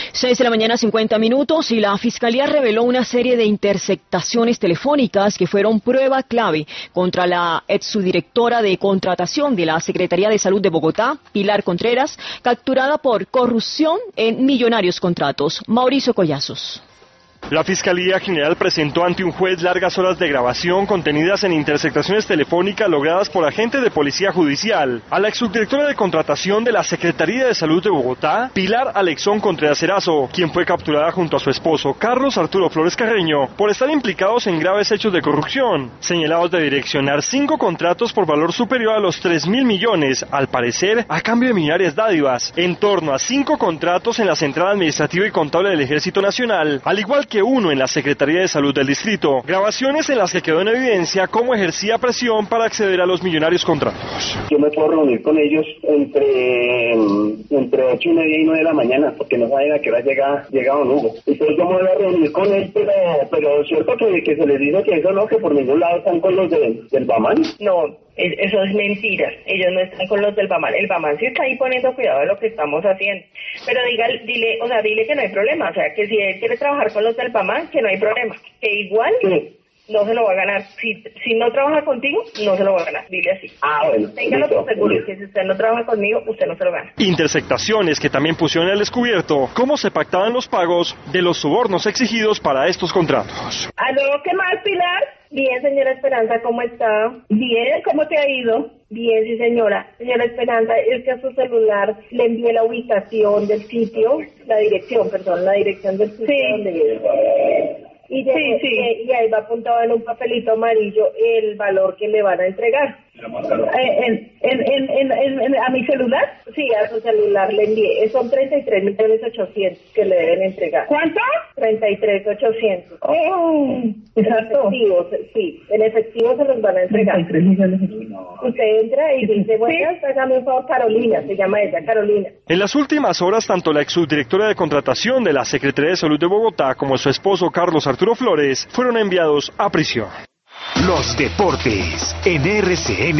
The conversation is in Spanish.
6:50 y la Fiscalía reveló una serie de interceptaciones telefónicas que fueron prueba clave contra la exsubdirectora de contratación de la Secretaría de Salud de Bogotá, Pilar Contreras, capturada por corrupción en millonarios contratos. Mauricio Collazos. La Fiscalía General presentó ante un juez largas horas de grabación contenidas en interceptaciones telefónicas logradas por agentes de Policía Judicial a la exsubdirectora de contratación de la Secretaría de Salud de Bogotá, Pilar Alexón Contreras Erazo, quien fue capturada junto a su esposo, Carlos Arturo Flores Carreño, por estar implicados en graves hechos de corrupción, señalados de direccionar 5 contratos por valor superior a los 3.000 millones, al parecer a cambio de millonarias dádivas, en torno a 5 contratos en la Central Administrativa y Contable del Ejército Nacional, al igual que uno en la Secretaría de Salud del Distrito. Grabaciones en las que quedó en evidencia cómo ejercía presión para acceder a los millonarios contratos. Yo me puedo reunir con ellos entre 8:30 y 9 de la mañana, porque no saben a qué hora llega don Hugo. Entonces yo me voy a reunir con él, pero es cierto que se les dice que eso no, que por ningún lado están con los del Bamán. No, eso es mentira. Ellos no están con los del Bamán. El Bamán sí está ahí poniendo cuidado de lo que estamos haciendo. Pero dile que no hay problema. O sea, que si él quiere trabajar con los del Bamán, que no hay problema. Que igual no se lo va a ganar. Si no trabaja contigo, no se lo va a ganar. Dile así. Bueno. Téngalo por seguro, que si usted no trabaja conmigo, usted no se lo gana. Interceptaciones que también pusieron al descubierto cómo se pactaban los pagos de los sobornos exigidos para estos contratos. ¿Aló? ¿Qué más, Pilar? Bien, señora Esperanza, ¿cómo está? Bien, ¿cómo te ha ido? Bien, sí, señora. Señora Esperanza, es que a su celular le envié la ubicación del sitio, la dirección del sitio donde vive. Y ahí va apuntado en un papelito amarillo el valor que le van a entregar. ¿A mi celular? Sí, a su celular le envié. Son 33.800.000 que le deben entregar. ¿Cuánto? 33.800. Exacto. En efectivo se los van a entregar. 33 millones. Usted entra y dice, bueno, hágame un favor, Carolina, se llama ella, Carolina. En las últimas horas, tanto la exsubdirectora de contratación de la Secretaría de Salud de Bogotá como su esposo Carlos Arturo Flores fueron enviados a prisión. Los deportes en RCN.